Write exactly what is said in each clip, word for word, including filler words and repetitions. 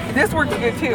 This works good too.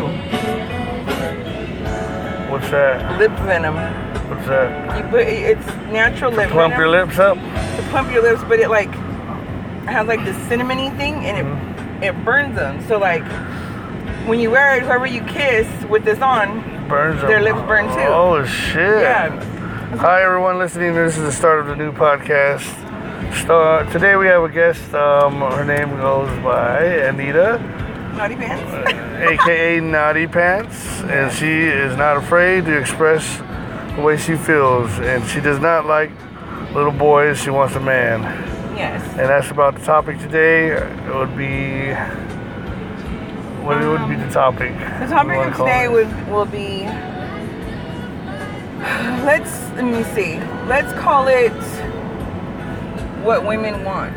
What's that? Lip venom. What's that? You put it's natural To lip plump venom. your lips up? To plump your lips, but it like has like this cinnamony thing, and it Mm-hmm. it burns them. So like when you wear it, whoever you kiss with this on, Burns their them. lips burn too. Oh, shit. Yeah. Hi, everyone listening. This is the start of the new podcast. Start, today we have a guest. Um, her name goes by Anita, Naughty pants. a k a. Naughty Pants, and she is not afraid to express the way she feels, and she does not like little boys. She wants a man, Yes. and that's about the topic today. It would be what Um, would be the topic? The topic of today would will be. Let's let me see. Let's call it what women want.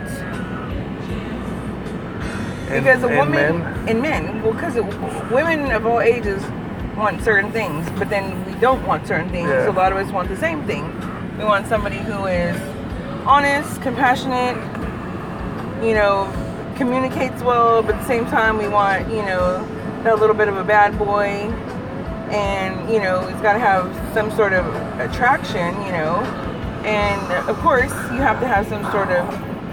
Because a woman men? and men, well, because women of all ages want certain things, but then we don't want certain things. Yeah. So a lot of us want the same thing. We want somebody who is honest, compassionate, you know, communicates well, but at the same time we want, you know, that little bit of a bad boy, and you know, he's got to have some sort of attraction, you know, and of course you have to have some sort of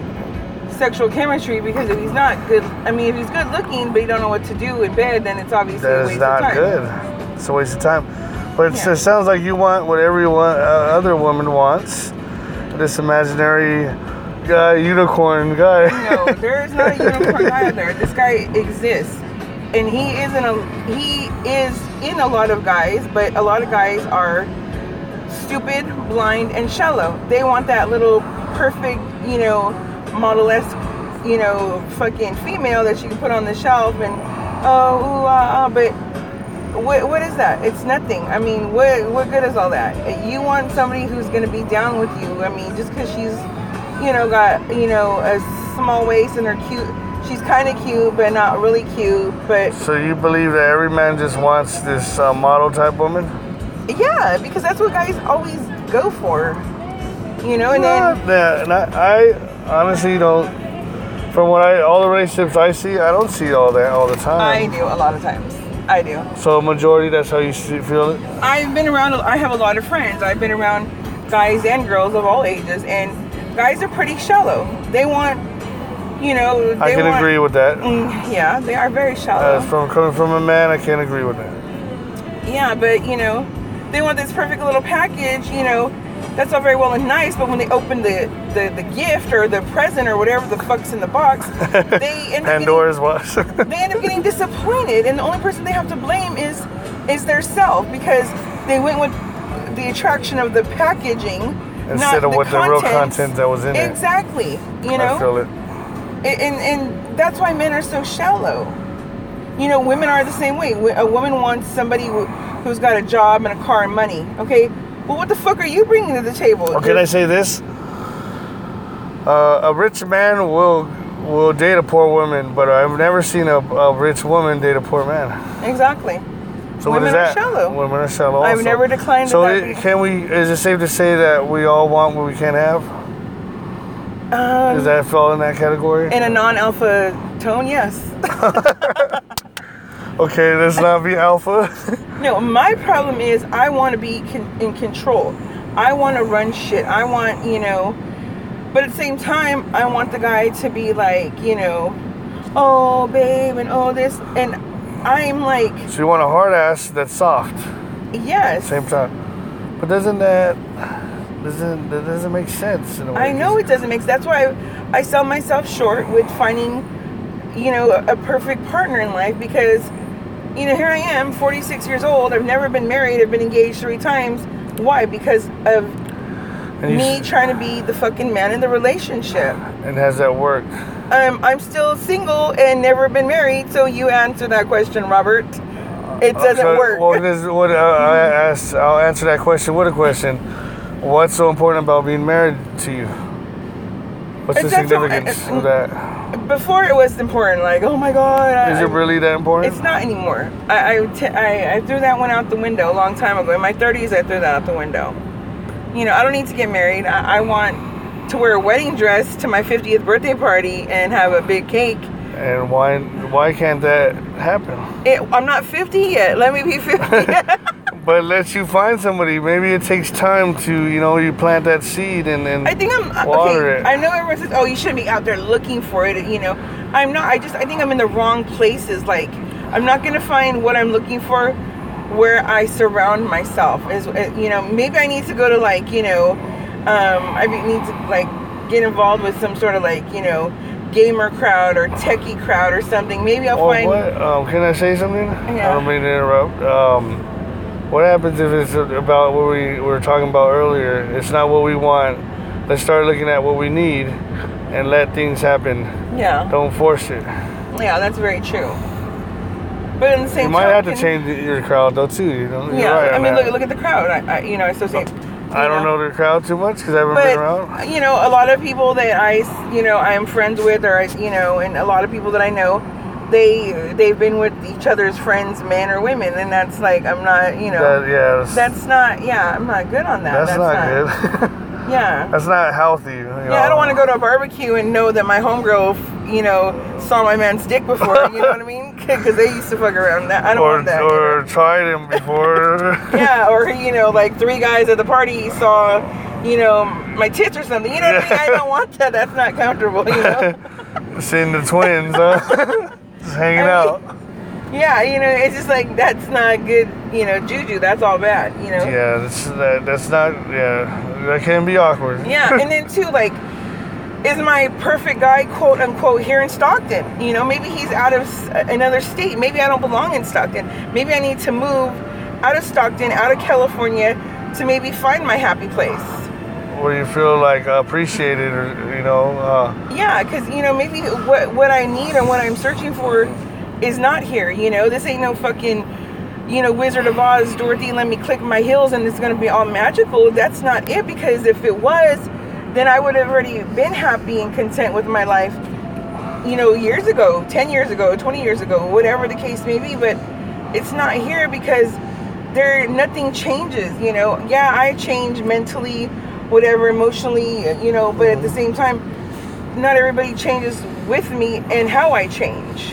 sexual chemistry, because if he's not good, I mean, if he's good looking but you don't know what to do in bed, then it's obviously a That waste is not of time. good. It's a waste of time. But it's, Yeah. it sounds like you want what every one, uh, other woman wants. This imaginary guy, unicorn guy. No, there is not a unicorn guy out there. This guy exists, and he isn't a he is in a lot of guys, but a lot of guys are stupid, blind, and shallow. They want that little perfect, you know, model-esque, you know, fucking female that you can put on the shelf and oh, ooh, ah, ah, but what what is that? It's nothing. I mean, what what good is all that? You want somebody who's gonna be down with you. I mean, just because she's, you know, got, you know, a small waist and her cute, she's kind of cute, but not really cute. But So you believe that every man just wants this uh, model type woman? yeah, because that's what guys always go for, you know. And Not then that. And I, I honestly don't. From what I, all the relationships I see, I don't see all that all the time. I do a lot of times. I do. So majority, that's how you see, feel it. I've been around. I have a lot of friends. I've been around guys and girls of all ages, and guys are pretty shallow. They want, you know. They I can want, agree with that. Mm, yeah, they are very shallow. Uh, from coming from a man, I can't agree with that. Yeah, but you know, they want this perfect little package. You know, that's all very well and nice, but when they open the the, the gift or the present or whatever the fuck's in the box, they end up Pandora's box. getting, they end up getting disappointed, and the only person they have to blame is is their self, because they went with the attraction of the packaging Instead not of the what the real contents. content that was in it. Exactly. You know. I feel it. And, and and that's why men are so shallow. You know, women are the same way. A woman wants somebody who, who's got a job and a car and money. Okay, well, what the fuck are you bringing to the table? Or can I say this? Uh, a rich man will will date a poor woman, but I've never seen a, a rich woman date a poor man. Exactly. So Women what is are that? shallow. Women are shallow. I've also. never declined So that. it, can we? Is it safe to say that we all want what we can't have? Um, Does that fall in that category? in a non-alpha tone, yes. Okay, let's not be alpha. No, my problem is I want to be con- in control. I want to run shit. I want, you know, but at the same time, I want the guy to be like, you know, oh, babe, and oh, this. And I'm like, So you want a hard ass that's soft. yes. Same time. But doesn't that doesn't that doesn't make sense in a way? I know it doesn't make sense. That's why I, I sell myself short with finding, you know, a, a perfect partner in life, because, you know, here I am, forty-six years old. I've never been married. I've been engaged three times. Why? Because of And me you- trying to be the fucking man in the relationship. And has that worked? Um, I'm still single and never been married. So you answer that question, Robert. It doesn't So, work. Well, this, what, uh, I asked, I'll answer that question with a question. What's so important about being married to you? What's the It's not so- significance uh, of that? Before it was important, like, oh my God. Is I, it really that important? It's not anymore. I, I, t- I, I threw that one out the window a long time ago. In my thirties, I threw that out the window. You know, I don't need to get married. I, I want to wear a wedding dress to my fiftieth birthday party and have a big cake And why why can't that happen? It, I'm not fifty yet. Let me be fifty. But let you find somebody. Maybe it takes time to, you know, you plant that seed and then I think I'm water okay. it. I know everyone says, "Oh, you shouldn't be out there looking for it." You know, I'm not. I just I think I'm in the wrong places. Like, I'm not gonna find what I'm looking for where I surround myself. Is you know, maybe I need to go to like you know, um, I need to like get involved with some sort of like you know, gamer crowd or techie crowd or something. Maybe I'll Or find. what? Um, can I say something? Yeah. I don't mean to interrupt. Um, what happens if it's about what we were talking about earlier? It's not what we want. Let's start looking at what we need and let things happen. Yeah. Don't force it. Yeah, that's very true. But in the same You might have to token- change your crowd though too. You know. You're Yeah, right I on mean, that. look look at the crowd. I, I you know, I associate. I don't know the crowd too much because I haven't been around. But you know, a lot of people that I, you know, I am friends with, or I, you know, and a lot of people that I know, they they've been with each other's friends, men or women, and that's like I'm not, you know, That, yeah, that's, that's not, yeah, I'm not good on that. that's, not, good. Yeah. That's not healthy. You know? Yeah, I don't want to go to a barbecue and know that my homegirl, you know, saw my man's dick before. You know what I mean? Because they used to fuck around. That I don't Or, want that. or tried him before. Yeah, or you know, like three guys at the party saw, you know, my tits or something. You know what I mean? I don't want that. That's not comfortable. You know. Seeing the twins, huh? Just hanging I out. mean, yeah, you know, it's just like that's not good. You know, juju. That's all bad. You know. Yeah, that's that, that's not. Yeah, that can be awkward. Yeah, and then too, like, is my perfect guy, quote unquote, here in Stockton? You know, maybe he's out of s- another state. Maybe I don't belong in Stockton. Maybe I need to move out of Stockton, out of California, to maybe find my happy place. Where you feel like appreciated, or you know. Uh, Yeah, because you know, maybe what what I need or what I'm searching for is not here. You know, this ain't no fucking, you know, Wizard of Oz, Dorothy, let me click my heels and it's gonna be all magical. That's not it, because if it was, then I would have already been happy and content with my life, you know, years ago, ten years ago, twenty years ago, whatever the case may be. But it's not here because there, nothing changes, you know. Yeah, I change mentally, whatever, emotionally, you know, but at the same time, not everybody changes with me and how I change.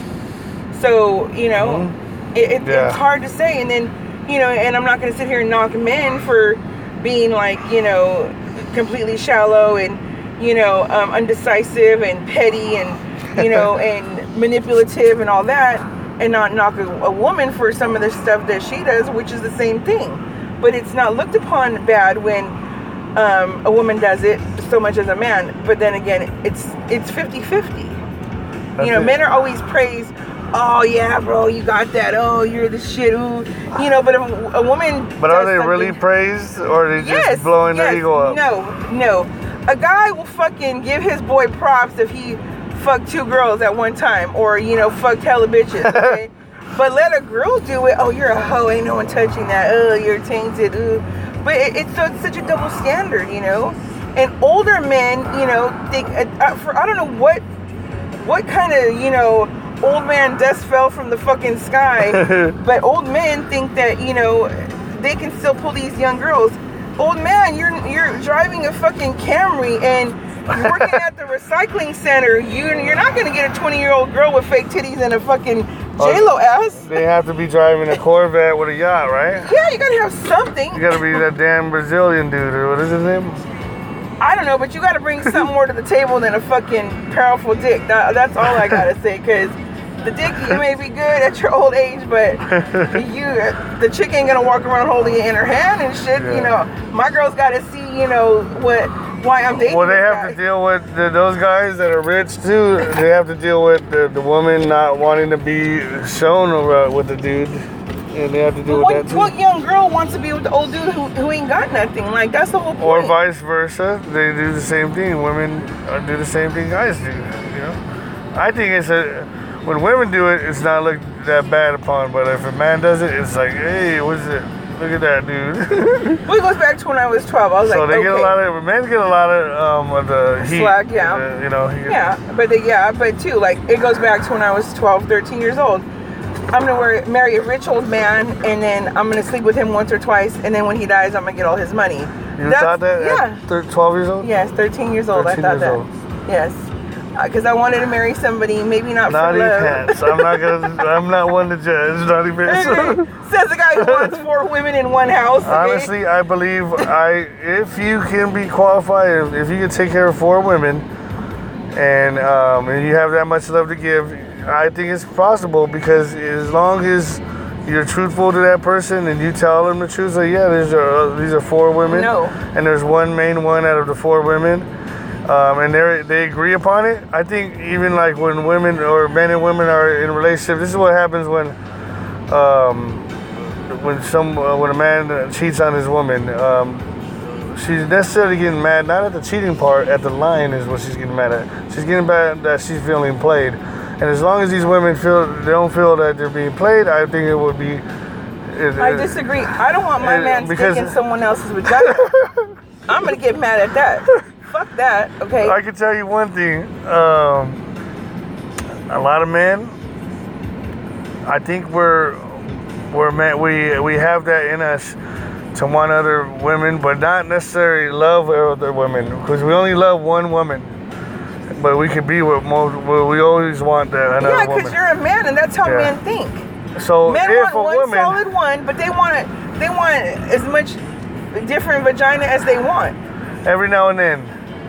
So, you know, mm-hmm. it, it, yeah. it's hard to say. And then, you know, and I'm not going to sit here and knock men for being like, you know, completely shallow and, you know, um, undecisive and petty and, you know, and manipulative and all that, and not knock a, a woman for some of the stuff that she does, which is the same thing. But it's not looked upon bad when um, a woman does it so much as a man. But then again, it's it's fifty-fifty. You know, it. men are always praised. Oh yeah, bro, you got that. Oh, you're the shit. Ooh. You know, but a, a woman. But are does they something- really praised, or are they just Yes, blowing yes, their ego up? No, no. A guy will fucking give his boy props if he fucked two girls at one time, or you know, fucked hella bitches. Okay? But let a girl do it. Oh, you're a hoe. Ain't no one touching that. Oh, you're tainted. Ooh. But it, it's, so, it's such a double standard, you know. And older men, you know, think uh, for I don't know what, what kind of you know. old man dust fell from the fucking sky, but old men think that, you know, they can still pull these young girls. Old man, you're you're driving a fucking Camry and you're working at the recycling center. You, you're not going to get a twenty-year-old girl with fake titties and a fucking J-Lo ass. They have to be driving a Corvette with a yacht, right? Yeah, you got to have something. You gotta be that damn Brazilian dude, or what is his name? I don't know, but you got to bring something more to the table than a fucking powerful dick. That, that's all I got to say, because the dick, you may be good at your old age, but you, the chick ain't gonna walk around holding it in her hand and shit. Yeah. You know, my girl's got to see, you know, what, why I'm dating. Well, they this have guy. to deal with the, those guys that are rich too. They have to deal with the, the woman not wanting to be shown around with the dude, and they have to deal What, with that too. what young girl wants to be with the old dude who, who ain't got nothing? Like, that's the whole point. Or vice versa, they do the same thing. Women uh, do the same thing guys do. You know, I think it's a when women do it, it's not looked that bad upon. But if a man does it, it's like, hey, what's it? Look at that dude. Well, it goes back to when I was twelve. I was So like, they okay. get a lot of men get a lot of um of the heat. Slack, yeah. uh, you know. he- Yeah, but they, yeah, but too, like, it goes back to when I was twelve, thirteen years old. I'm gonna wear, marry a rich old man, and then I'm gonna sleep with him once or twice, and then when he dies, I'm gonna get all his money. You thought that? Yeah. At thir- twelve years old. Yes, thirteen years old. I thirteen thought years that. old. Yes, Because I wanted to marry somebody, maybe not Naughty for love. pants. I'm not gonna. I'm not one to judge. Naughty pants. Says the guy who wants four women in one house. Okay? Honestly, I believe I if you can be qualified, if, if you can take care of four women, and um, and you have that much love to give, I think it's possible because as long as you're truthful to that person and you tell them the truth, like yeah, these are these are four women, No. and there's one main one out of the four women. Um, and they they agree upon it. I think even like when women or men and women are in a relationship, this is what happens when um, when some uh, when a man cheats on his woman. Um, she's necessarily getting mad not at the cheating part, at the lying is what she's getting mad at. She's getting mad that she's feeling played. And as long as these women feel they don't feel that they're being played, I think it would be. It, I disagree. I don't want my it, man because- sticking someone else's vagina. I'm gonna get mad at that. Fuck that. Okay. I can tell you one thing. Um, a lot of men, I think we're we're man, we we have that in us to want other women, but not necessarily love other women because we only love one woman. But we could be with most. Well, we always want that another yeah, woman. because you're a man, and that's how Yeah. men think. So Men if want a one woman, solid one, but they want it. They want as much different vagina as they want. every now and then,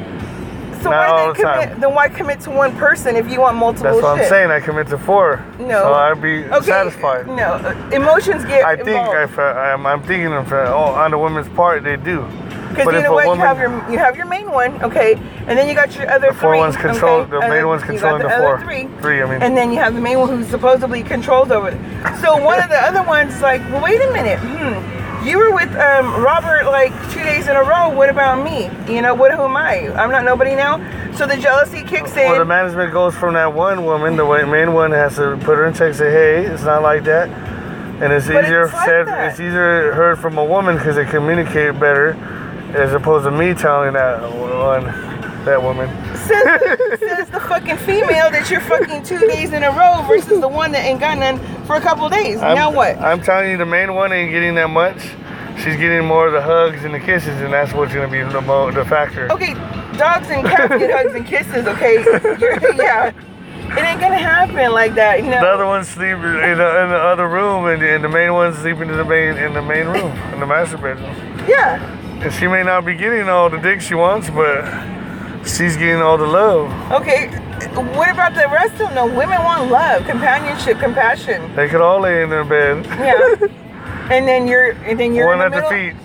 So Not why all then the commit? time. Then why commit to one person if you want multiple? that's what shit? I'm saying. I commit to four. No. So I'd be Okay, satisfied. No, uh, emotions get I think involved. if I, I'm, I'm thinking of uh, oh, on the women's part, they do. Because But you if know a what, woman- you have your you have your main one, okay, and then you got your other The four three. ones control- okay? the and main then one's you got controlling the other four. Three. Three, I mean. And then you have the main one who supposedly controls over it. So one of the other ones, like, well, wait a minute, hmm. You were with um, Robert like two days in a row. What about me? You know, what? Who am I? I'm not nobody now. So the jealousy kicks in. Well, the management goes from that one woman. The wa- main one has to put her in check. Say, hey, it's not like that. And it's But easier it's like said. that. It's easier heard from a woman because they communicate better, as opposed to me telling that one, that woman. says, says the fucking female that you're fucking two days in a row versus the one that ain't got none for a couple days. I'm, now what? I'm telling you, the main one ain't getting that much. She's getting more of the hugs and the kisses, and that's what's gonna be the mo- the factor. Okay, dogs and cats get hugs and kisses. Okay, You're, yeah, it ain't gonna happen like that. You know. The other one's sleeping in the, in the other room, and, and the main one's sleeping in the main in the main room, in the master bedroom. Yeah. And she may not be getting all the dick she wants, but she's getting all the love. Okay. What about the rest of them? No, women want love, companionship, compassion. They could all lay in their bed. Yeah. And then you're, and then you're One in the at the middle,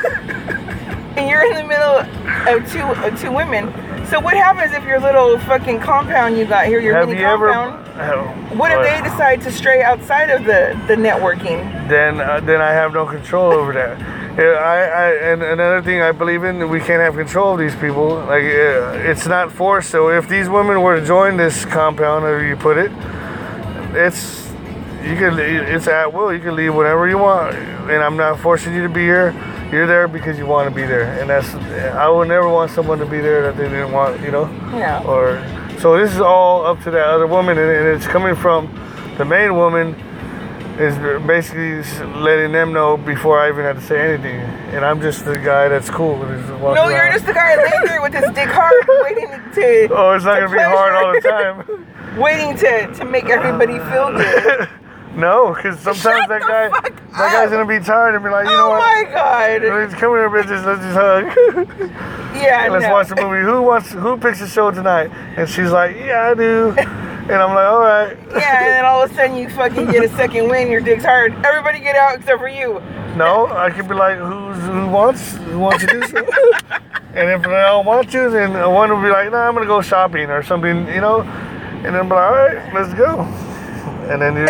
feet. and you're in the middle of two of two women. So what happens if your little fucking compound you got here, your Have mini you ever? compound? Oh, What if but they decide to stray outside of the, the networking? Then, uh, then I have no control over that. Yeah, I, I, and another thing I believe in, we can't have control of these people. Like, uh, it's not forced. So if these women were to join this compound, however you put it, it's you can it's at will. You can leave whenever you want, and I'm not forcing you to be here. You're there because you want to be there, and that's. I would never want someone to be there that they didn't want. You know. Yeah. Or so this is all up to that other woman, and, and it's coming from the main woman. Is basically letting them know before I even had to say anything, and I'm just the guy that's cool. No, you're just the guy laying there with his dick hard, waiting to. Oh, it's not to gonna be hard all the pleasure. time. Waiting to to make everybody feel good. No, because sometimes Shut that the guy, fuck that guy's up. gonna be tired and be like, you know Oh what? my god. Let's come here, bitches. Let's just hug. Yeah. And let's no. watch the movie. Who wants? Who picks the show tonight? And she's like, yeah, I do. And I'm like, all right. Yeah, and then all of a sudden you fucking get a second win. Your dick's hard. Everybody get out except for you. No, I could be like, who's who wants who wants to do so? And if they don't want to, then one will be like, nah, I'm gonna go shopping or something, you know. And then be like, all right, let's go. And then you.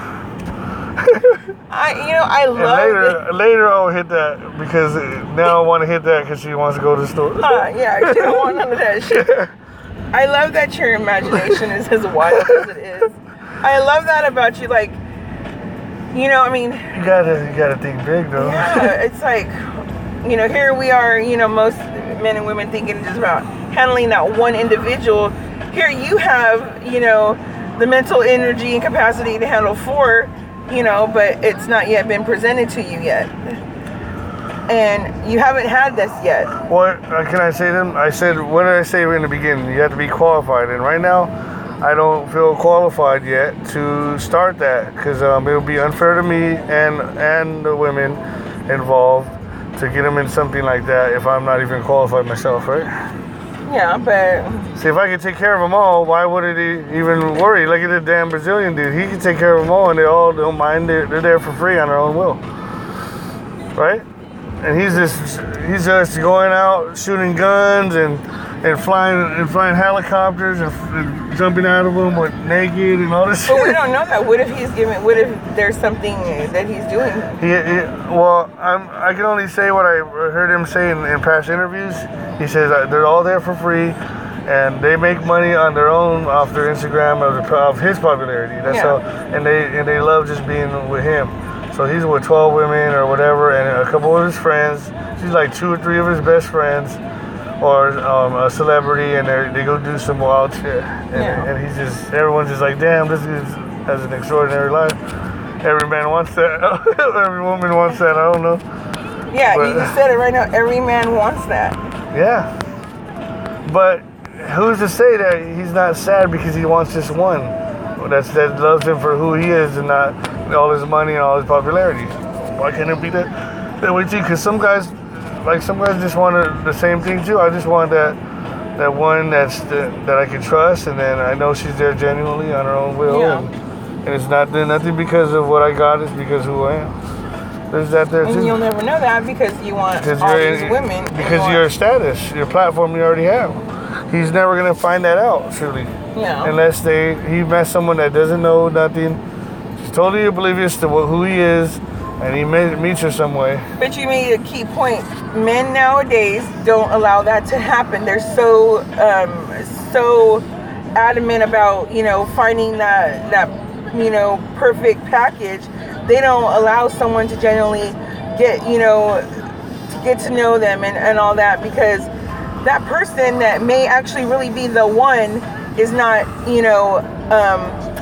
I, you know, I And love later, later I'll hit that because now I want to hit that because she wants to go to the store. Uh, yeah, she don't want none of that shit. I love that your imagination is as wild as it is. I love that about you. Like, you know, I mean, You gotta, you gotta think big though. yeah, it's like, you know, here we are, you know, most men and women thinking just about handling that one individual. Here you have, you know, the mental energy and capacity to handle four, you know, but it's not yet been presented to you yet. and you haven't had this yet. What uh, can I say to them? I said, what did I say in the beginning? You have to be qualified. And right now, I don't feel qualified yet to start that because um, it would be unfair to me and, and the women involved to get them in something like that if I'm not even qualified myself, right? Yeah, but... See, if I could take care of them all, why would he even worry? Look at the damn Brazilian dude. He can take care of them all, and they all don't mind. They're, they're there for free on their own will. Right? And he's just he's just going out shooting guns and, and flying and flying helicopters and, and jumping out of them with naked and all this But shit. we don't know that. What if he's giving... What if there's something that he's doing? He, he, well, I'm, I can only say what I heard him say in, in past interviews. He says that they're all there for free, and they make money on their own off their Instagram of, the, of his popularity. That's Yeah. how, and they and they love just being with him. So he's with twelve women or whatever, and a couple of his friends. She's like two or three of his best friends, or um, a celebrity, and they they go do some wild shit. And, Yeah. and he's just everyone's just like, damn, this is has an extraordinary life. Every man wants that. Every woman wants that. I don't know. Yeah, But- you just said it right now. Every man wants that. Yeah. But who's to say that he's not sad because he wants just one? That's that loves him for who he is and not all his money and all his popularity. Why can't it be that that way too? Because some guys, like some guys, just want the same thing too. I just want that that one that's the, that I can trust, and then I know she's there genuinely on her own will, Yeah. and, and it's not nothing because of what I got. It's because of who I am. There's that there And too. you'll never know that because you want Because all you're these women. because and your want- status, your platform, you already have. He's never gonna find that out, truly, Yeah. unless they he met someone that doesn't know nothing, just totally oblivious to what, who he is, and he may, meets her some way. But you made a key point. Men nowadays don't allow that to happen. They're so um, so adamant about you know finding that that you know perfect package. They don't allow someone to genuinely get you know to get to know them and, and all that because that person that may actually really be the one is not you know um,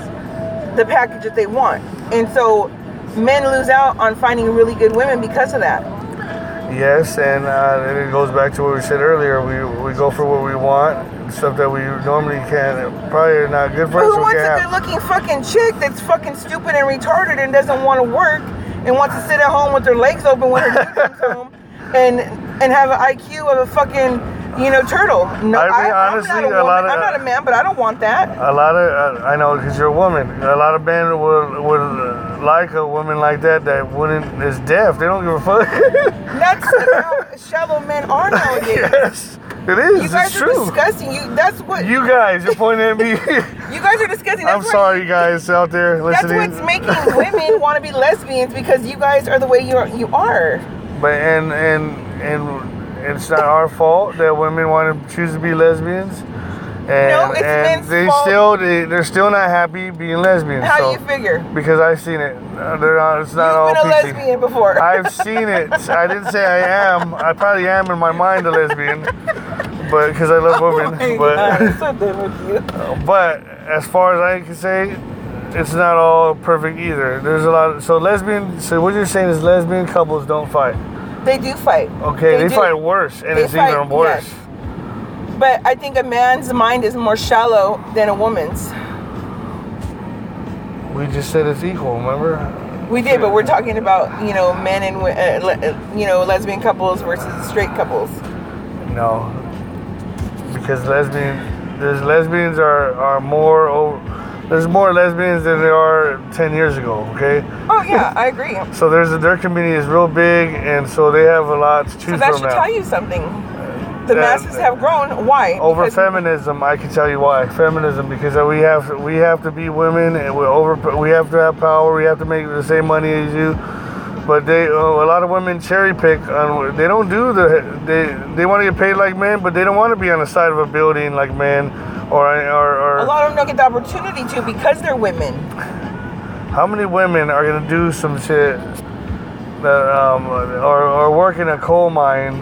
the package that they want, and so men lose out on finding really good women because of that. Yes, and, uh, and it goes back to what we said earlier. We we go for what we want, stuff that we normally can't, probably are not good for us. Who so we wants can't a have. good-looking fucking chick that's fucking stupid and retarded and doesn't want to work and wants to sit at home with her legs open when her dude comes home and and have an I Q of a fucking you know turtle? No, I mean, I, honestly, I'm not a, a woman. lot of- I'm not a man, but I don't want that. A lot of, uh, I know, because you're a woman. A lot of men would would uh, like a woman like that that wouldn't is deaf. They don't give a fuck. That's how shallow men are nowadays. Yes, it is. You guys it's are true. disgusting. You that's what you, You guys, you're pointing at me. guys are disgusting. That's I'm why- sorry, guys out there That's listening. what's making women want to be lesbians because you guys are the way you are. You are. But and and and it's not our fault that women want to choose to be lesbians. And, No, it's and men's they fault. still they, they're still not happy being lesbians. How so, do you figure? Because I've seen it. Uh, They're not. It's not You've all been a peachy. lesbian before. I've seen it. I didn't say I am. I probably am in my mind a lesbian, but because I love Oh women. my but God, I'm so done with you. but as far as I can say, it's not all perfect either. There's a lot. Of, so lesbian. So what you're saying is lesbian couples don't fight. They do fight. Okay, they, do. fight worse, and They it's fight, even worse. yes. But I think a man's mind is more shallow than a woman's. We just said it's equal. Remember? We did, but we're talking about you know men and wi- uh, le- uh, you know lesbian couples versus straight couples. No, because lesbian, there's lesbians are are more. Over, there's more lesbians than there are ten years ago. Okay. Oh yeah, I agree. So there's their community is real big, and so they have a lot to choose So that from should now. tell you something. The That- masses have grown. Why? Over Because- feminism, I can tell you why. Feminism, because we have we have to be women, and we're over. We have to have power. We have to make the same money as you. But they, uh, a lot of women cherry pick. On, they don't do the. They they want to get paid like men, but they don't want to be on the side of a building like men, or or. or A lot of them don't get the opportunity to because they're women. How many women are gonna do some shit that, um, or, or work in a coal mine,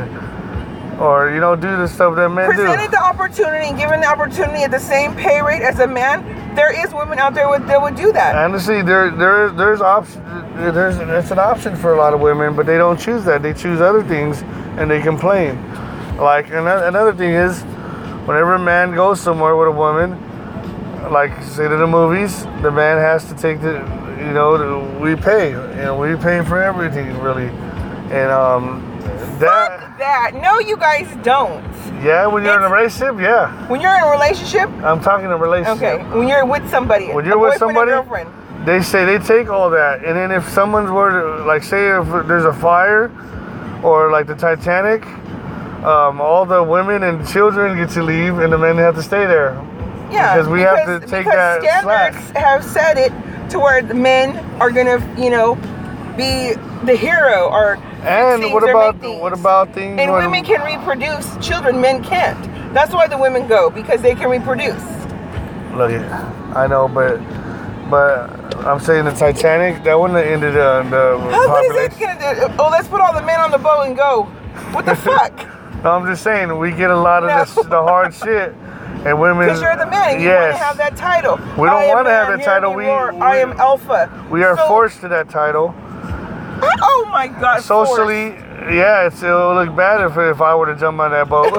or you know, do the stuff that men Presented do? the opportunity and given the opportunity at the same pay rate as a man, there is women out there with, that would do that. Honestly, there there there's option. There's it's an option for a lot of women, but they don't choose that. They choose other things, and they complain. Like another another thing is, whenever a man goes somewhere with a woman, like say to the movies, the man has to take the, you know, the, we pay, you know, we pay for everything really, and um, that. Fuck that. No, you guys don't. Yeah, when you're It's- in a relationship, yeah. When you're in a relationship, I'm talking a relationship. okay. When you're with somebody, When you're a with boyfriend somebody, or girlfriend. they say they take all that, and then if someone's were to, like, say if there's a fire, or like the Titanic, um, all the women and children get to leave, and the men have to stay there. Yeah, Because we have to take because that slack. standards have said it to where the men are gonna, you know, be the hero or And things what or about make things. what about things? And when- women can reproduce children, men can't. That's why the women go, because they can reproduce. Look, I know, but but I'm saying the Titanic, that wouldn't have ended uh, the How good is population. it gonna do? Oh, let's put all the men on the boat and go. What the fuck? No, I'm just saying we get a lot of No. this, the hard shit, and women. Because you're the man and you yes, want to have that title. We don't I am wanna have man, that hear title. me We- roar. we- I am alpha. we are So- forced to that title. Oh my God. Socially, yeah, it's, it'll look bad if if I were to jump on that boat.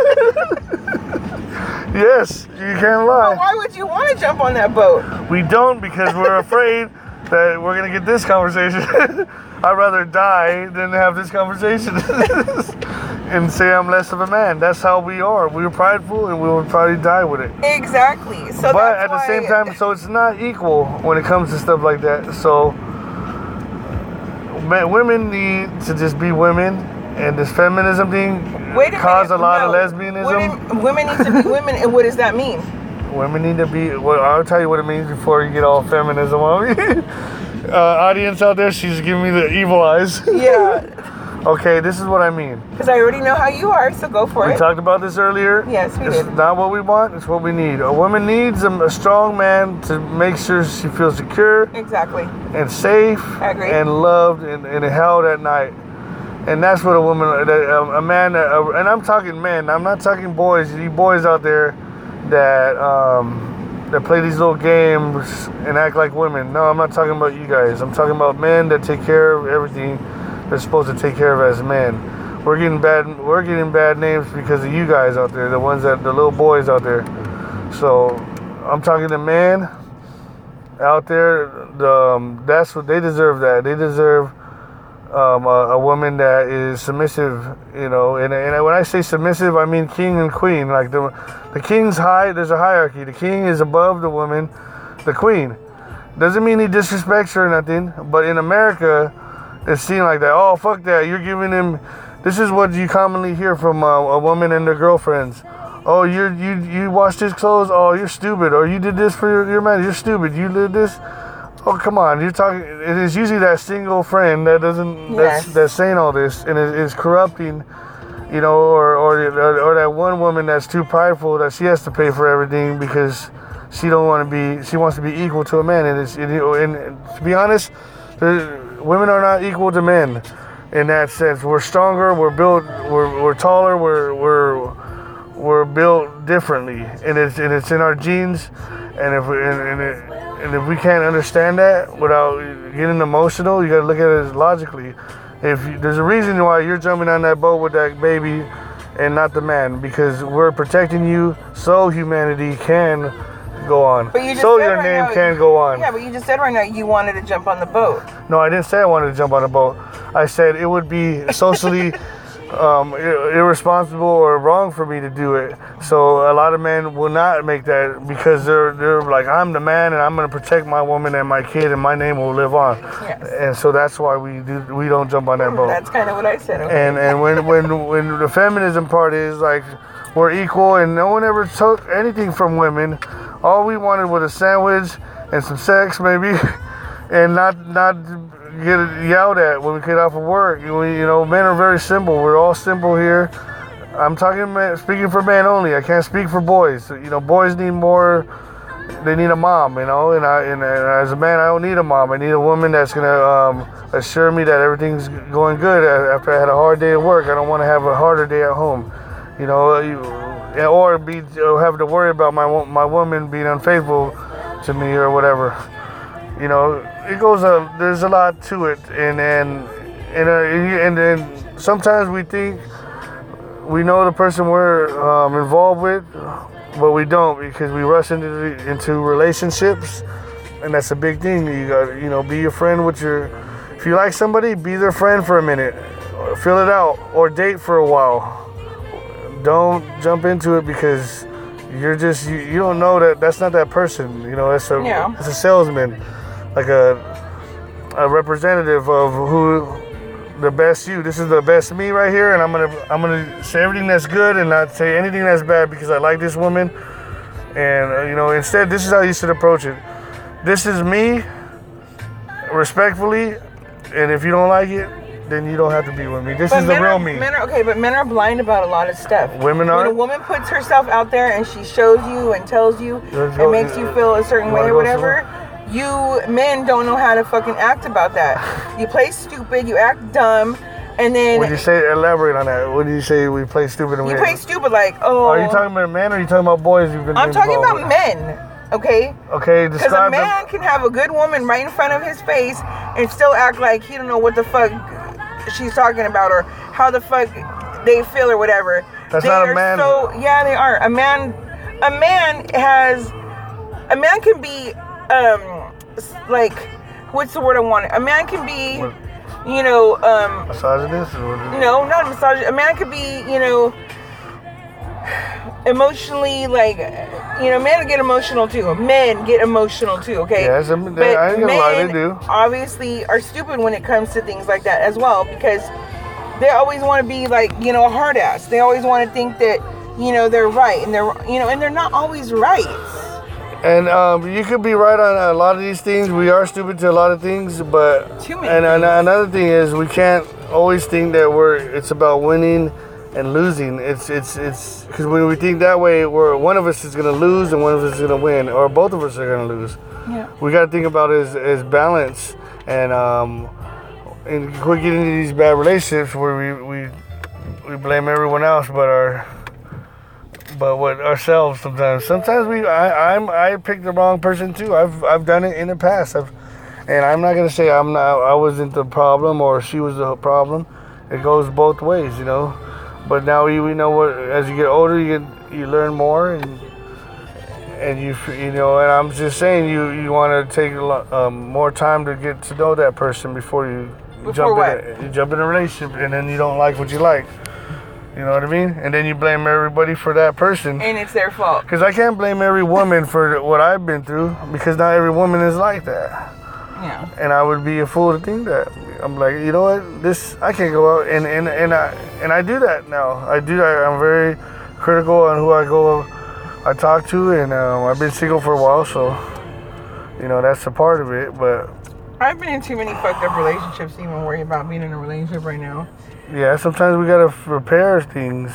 Yes, you can't lie. But why would you want to jump on that boat? We don't because we're afraid that we're gonna get this conversation. I'd rather die than have this conversation and say I'm less of a man. That's how we are. We're prideful and we would probably die with it. Exactly. So But that's at the why- same time, so it's not equal when it comes to stuff like that. So men, women need to just be women, and this feminism thing Wait a cause minute, a lot no. of lesbianism. Women, women need to be women, and what does that mean? Women need to be. Well, I'll tell you what it means before you get all feminism on me. uh, audience out there, she's giving me the evil eyes. Yeah, Okay, this is what I mean. because I already know how you are, so go for We it. talked about this earlier. Yes, we It's did. not what we want, it's what we need. A woman needs a, a strong man to make sure she feels secure Exactly. and safe I agree. and loved and, and held at night. And that's what a woman, a, a man, a, and I'm talking men, I'm not talking boys, you boys out there that um, that play these little games and act like women. No, I'm not talking about you guys. I'm talking about men that take care of everything they're supposed to take care of as men. We're getting bad, we're getting bad names because of you guys out there, the ones that, the little boys out there. So I'm talking to men out there. The, um, that's what they deserve. That they deserve um, a, a woman that is submissive. You know, and, and when I say submissive, I mean king and queen. Like the the king's high. There's a hierarchy. The king is above the woman, the queen. Doesn't mean he disrespects her or nothing. But in America, it's seen like that. Oh, fuck that. You're giving him. This is what you commonly hear from uh, a woman and their girlfriends. Oh, you you you washed his clothes. Oh, you're stupid. Or you did this for your, your man. You're stupid. You did this. Oh, come on. You're talking. It is usually that single friend that doesn't. That's Yes. that's saying all this and is, is corrupting. You know, or, or or that one woman that's too prideful that she has to pay for everything because she don't want to be. She wants to be equal to a man. And it's and, and to be honest, the, women are not equal to men in that sense. We're stronger. We're built. We're we're taller. We're we're we're built differently, and it's and it's in our genes. And if we, and, and, it, and if we can't understand that without getting emotional, you got to look at it logically. If you, there's a reason why you're jumping on that boat with that baby, and not the man, because we're protecting you so humanity can go on, But you just so said your right name now- can go on. Yeah, but you just said right now you wanted to jump on the boat. No, I didn't say I wanted to jump on a boat. I said it would be socially um, ir- irresponsible or wrong for me to do it. So a lot of men will not make that because they're they're like, I'm the man and I'm going to protect my woman and my kid and my name will live on. Yes. And so that's why we do we don't jump on that boat. That's kind of what I said. Okay. And and when when when the feminism part is like we're equal and no one ever took anything from women. All we wanted was a sandwich and some sex maybe, and not not get yelled at when we get off of work. We, you know, men are very simple. We're all simple here. I'm talking man, speaking for men only. I can't speak for boys. You know, boys need more. They need a mom, you know, and I and, and as a man, I don't need a mom. I need a woman that's gonna um, assure me that everything's going good after I had a hard day at work. I don't want to have a harder day at home, you know, you, or be or have to worry about my wo- my woman being unfaithful to me or whatever. You know, it goes a, there's a lot to it, and and and uh, and then sometimes we think we know the person we're um, involved with, but we don't because we rush into the, into relationships, and that's a big thing. You got you know, be your friend with your. If you like somebody, be their friend for a minute, fill it out, or date for a while. Don't jump into it because you're just you, you don't know that that's not that person. You know, that's a Yeah. it's a salesman. Like a a representative of who the best you. This is the best me right here, and I'm gonna I'm gonna say everything that's good and not say anything that's bad because I like this woman. And uh, you know, instead, this is how you should approach it. This is me, respectfully, and if you don't like it, then you don't have to be with me. This But is the men real are, me. Men are okay, but men are blind about a lot of stuff. Women are? When a woman puts herself out there and she shows you and tells you Let's and go- makes you feel a certain You way wanna or go whatever, you men don't know how to fucking act about that. You play stupid, you act dumb, and then When you say elaborate on that, what do you say we play stupid and you we play stupid like, oh. Are you talking about men or are you talking about boys you've been I'm talking involved about with? men, okay? Okay, Because a describe man them. can have a good woman right in front of his face and still act like he don't know what the fuck she's talking about or how the fuck they feel or whatever. That's they not a are man. So yeah, they are. A man, a man has, a man can be, um, s- like, what's the word I want? A man can be, What? you know, um, Misogynist? Or what is it? no, not a massage. A man could be, you know, emotionally, like, you know, men get emotional too. Men get emotional too, okay? Yes, I mean, they- I ain't gonna lie, they do. Obviously are stupid when it comes to things like that as well because they always want to be like, you know, a hard ass. They always want to think that, you know, they're right and they're, you know, and they're not always right. And um, you could be right on a lot of these things. We are stupid to a lot of things, but Too many and, and things. another thing is we can't always think that we're. It's about winning and losing. It's it's it's because when we think that way, we're one of us is gonna lose and one of us is gonna win, or both of us are gonna lose. Yeah. We got to think about it as, as balance and um, and quit getting into these bad relationships where we we we blame everyone else but our. But what ourselves sometimes. Sometimes we, I, I'm, I picked the wrong person too. I've, I've done it in the past. I've, and I'm not gonna say I'm not, I wasn't the problem or she was the problem. It goes both ways, you know. But now we, we know what. As you get older, you get, you learn more, and and you, you know. And I'm just saying, you, you want to take a lot, um, more time to get to know that person before you Before jump what? in, a, you jump in a relationship, and then you don't like what you like. You know what I mean? And then you blame everybody for that person. And it's their fault. Because I can't blame every woman for what I've been through because not every woman is like that. Yeah. And I would be a fool to think that. I'm like, you know what? This I can't go out and and, and I and I do that now. I do that. I'm very critical on who I go, I talk to, and um, I've been single for a while, so you know that's a part of it. But I've been in too many fucked up relationships to even worry about being in a relationship right now. yeah, sometimes we gotta repair things.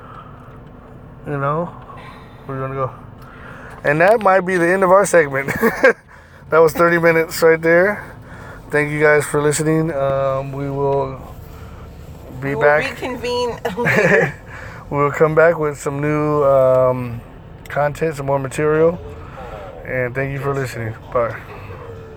You know, where you gonna go? And that might be the end of our segment. That was thirty minutes right there. Thank you guys for listening. Um, we will be We will back. reconvene later. We will come back with some new um, content, some more material. And thank you for listening. Bye.